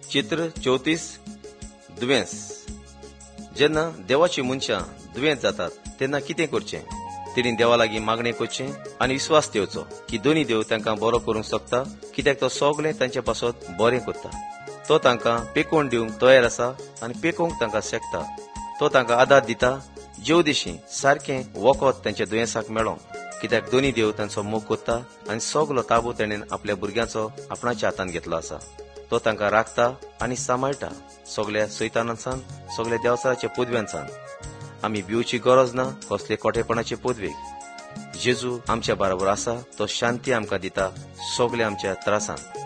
चित्र 34 दुयेंस. जेन्ना देवाची मनशां दुयेंत जातात तेन्ना कितें करचें? तेणी देवा लागीं मागणें करचें आनी विस्वास ठेवचो की दोनी देव तांकां बरो करूंक शकता, कित्याक तो सगळें तांचे पासत बरें करता. तो तांकां पेकोवन दिवंक तयार आसा आनी पेकोवंक तांकां शकता. तो तांकां आदार दिता, जेव दिशी सारकें वखद तांच्या दुयेंसाक मेळो, कित्याक दोनी देव तांचो मोग करता आनी सगलो ताबो तेणेन आपल्या भुरग्यांचो आपणाच्या हातान घेतलो आसा. तो तांकां राखता आनी सांबाळटा सगळ्या सैतानांसान, सगळ्या देवचाराच्या पदव्यांसान. आमी भिवची गरज ना कसले कोठेपणाचे पदवेक. जेजू आमच्या बरोबर आसा, तो शांती आमकां दिता सगळ्या आमच्या त्रासान.